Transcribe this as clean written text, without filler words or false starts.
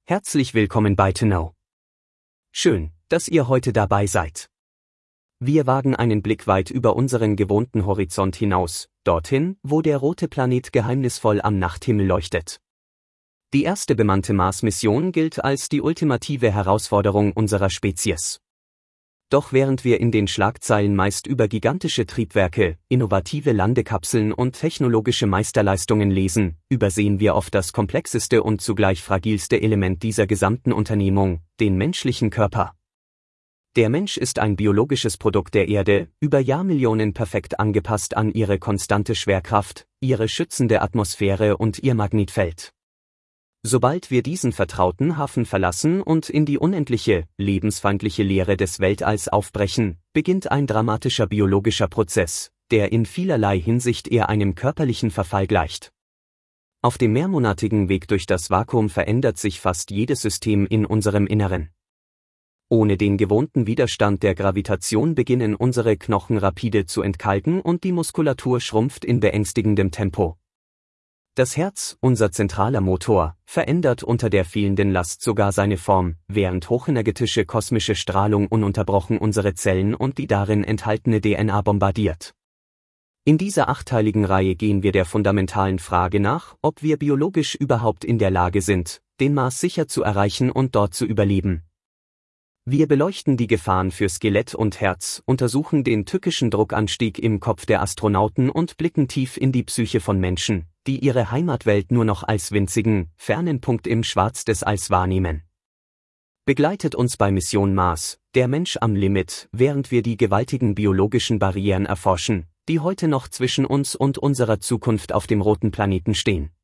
Herzlich willkommen bei ToKnow. Schön, dass ihr heute dabei seid. Wir wagen einen Blick weit über unseren gewohnten Horizont hinaus, dorthin, wo der rote Planet geheimnisvoll am Nachthimmel leuchtet. Die erste bemannte Mars-Mission gilt als die ultimative Herausforderung unserer Spezies. Doch während wir in den Schlagzeilen meist über gigantische Triebwerke, innovative Landekapseln und technologische Meisterleistungen lesen, übersehen wir oft das komplexeste und zugleich fragilste Element dieser gesamten Unternehmung, den menschlichen Körper. Der Mensch ist ein biologisches Produkt der Erde, über Jahrmillionen perfekt angepasst an ihre konstante Schwerkraft, ihre schützende Atmosphäre und ihr Magnetfeld. Sobald wir diesen vertrauten Hafen verlassen und in die unendliche, lebensfeindliche Leere des Weltalls aufbrechen, beginnt ein dramatischer biologischer Prozess, der in vielerlei Hinsicht eher einem körperlichen Verfall gleicht. Auf dem mehrmonatigen Weg durch das Vakuum verändert sich fast jedes System in unserem Inneren. Ohne den gewohnten Widerstand der Gravitation beginnen unsere Knochen rapide zu entkalken und die Muskulatur schrumpft in beängstigendem Tempo. Das Herz, unser zentraler Motor, verändert unter der fehlenden Last sogar seine Form, während hochenergetische kosmische Strahlung ununterbrochen unsere Zellen und die darin enthaltene DNA bombardiert. In dieser achteiligen Reihe gehen wir der fundamentalen Frage nach, ob wir biologisch überhaupt in der Lage sind, den Mars sicher zu erreichen und dort zu überleben. Wir beleuchten die Gefahren für Skelett und Herz, untersuchen den tückischen Druckanstieg im Kopf der Astronauten und blicken tief in die Psyche von Menschen, die ihre Heimatwelt nur noch als winzigen, fernen Punkt im Schwarz des Alls wahrnehmen. Begleitet uns bei Mission Mars, der Mensch am Limit, während wir die gewaltigen biologischen Barrieren erforschen, die heute noch zwischen uns und unserer Zukunft auf dem roten Planeten stehen.